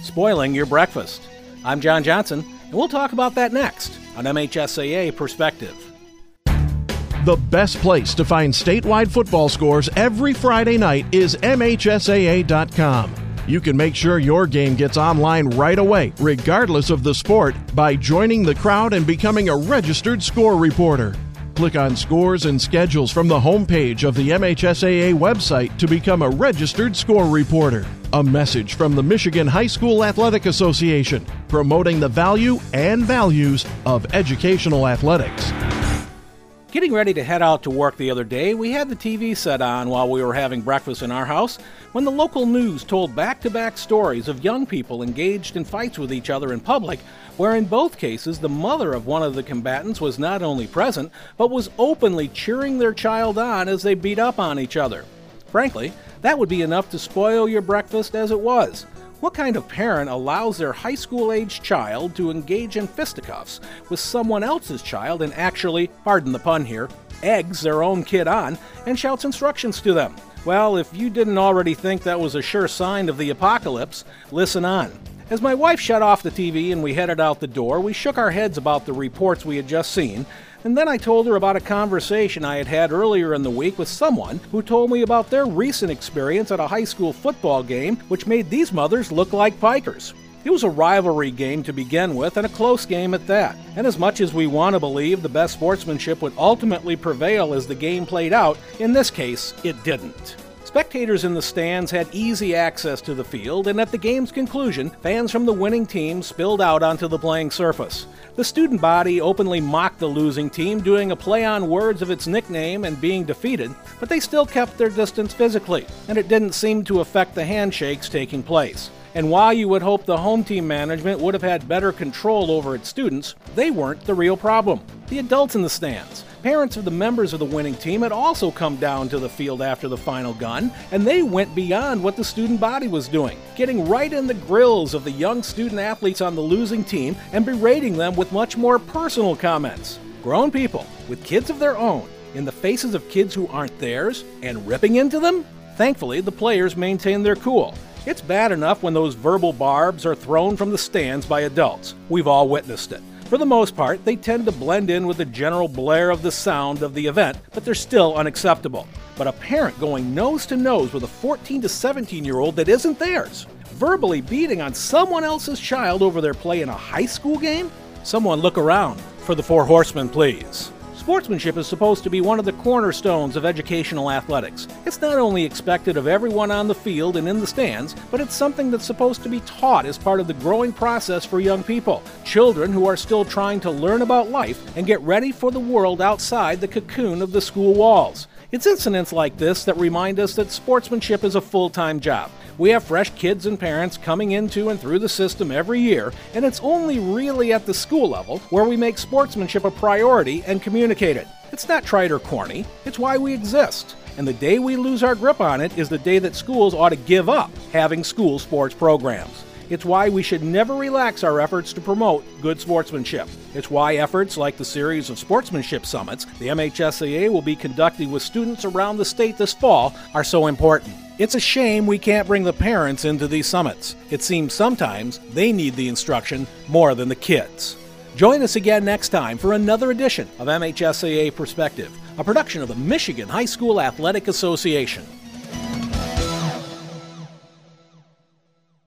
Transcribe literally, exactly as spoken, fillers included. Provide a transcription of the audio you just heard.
spoiling your breakfast. I'm John Johnson, and we'll talk about that next on M H S A A Perspective. The best place to find statewide football scores every Friday night is M H S A A dot com. You can make sure your game gets online right away, regardless of the sport, by joining the crowd and becoming a registered score reporter. Click on Scores and Schedules from the homepage of the M H S A A website to become a registered score reporter. A message from the Michigan High School Athletic Association, promoting the value and values of educational athletics. Getting ready to head out to work the other day, we had the T V set on while we were having breakfast in our house when the local news told back-to-back stories of young people engaged in fights with each other in public, where in both cases the mother of one of the combatants was not only present, but was openly cheering their child on as they beat up on each other. Frankly, that would be enough to spoil your breakfast as it was. What kind of parent allows their high school-aged child to engage in fisticuffs with someone else's child and actually, pardon the pun here, eggs their own kid on and shouts instructions to them? Well, if you didn't already think that was a sure sign of the apocalypse, listen on. As my wife shut off the T V and we headed out the door, we shook our heads about the reports we had just seen, and then I told her about a conversation I had had earlier in the week with someone who told me about their recent experience at a high school football game, which made these mothers look like pikers. It was a rivalry game to begin with, and a close game at that. And as much as we want to believe the best sportsmanship would ultimately prevail as the game played out, in this case, it didn't. Spectators in the stands had easy access to the field, and at the game's conclusion, fans from the winning team spilled out onto the playing surface. The student body openly mocked the losing team, doing a play on words of its nickname and being defeated, but they still kept their distance physically, and it didn't seem to affect the handshakes taking place. And while you would hope the home team management would have had better control over its students, they weren't the real problem. The adults in the stands, parents of the members of the winning team, had also come down to the field after the final gun, and they went beyond what the student body was doing, getting right in the grills of the young student athletes on the losing team and berating them with much more personal comments. Grown people with kids of their own in the faces of kids who aren't theirs and ripping into them? Thankfully, the players maintained their cool. It's bad enough when those verbal barbs are thrown from the stands by adults. We've all witnessed it. For the most part, they tend to blend in with the general blare of the sound of the event, but they're still unacceptable. But a parent going nose to nose with a fourteen to seventeen-year-old that isn't theirs, verbally beating on someone else's child over their play in a high school game? Someone look around for the Four Horsemen, please. Sportsmanship is supposed to be one of the cornerstones of educational athletics. It's not only expected of everyone on the field and in the stands, but it's something that's supposed to be taught as part of the growing process for young people, children who are still trying to learn about life and get ready for the world outside the cocoon of the school walls. It's incidents like this that remind us that sportsmanship is a full-time job. We have fresh kids and parents coming into and through the system every year, and it's only really at the school level where we make sportsmanship a priority and communicate it. It's not trite or corny, it's why we exist. And the day we lose our grip on it is the day that schools ought to give up having school sports programs. It's why we should never relax our efforts to promote good sportsmanship. It's why efforts like the series of sportsmanship summits the M H S A A will be conducting with students around the state this fall are so important. It's a shame we can't bring the parents into these summits. It seems sometimes they need the instruction more than the kids. Join us again next time for another edition of M H S A A Perspective, a production of the Michigan High School Athletic Association.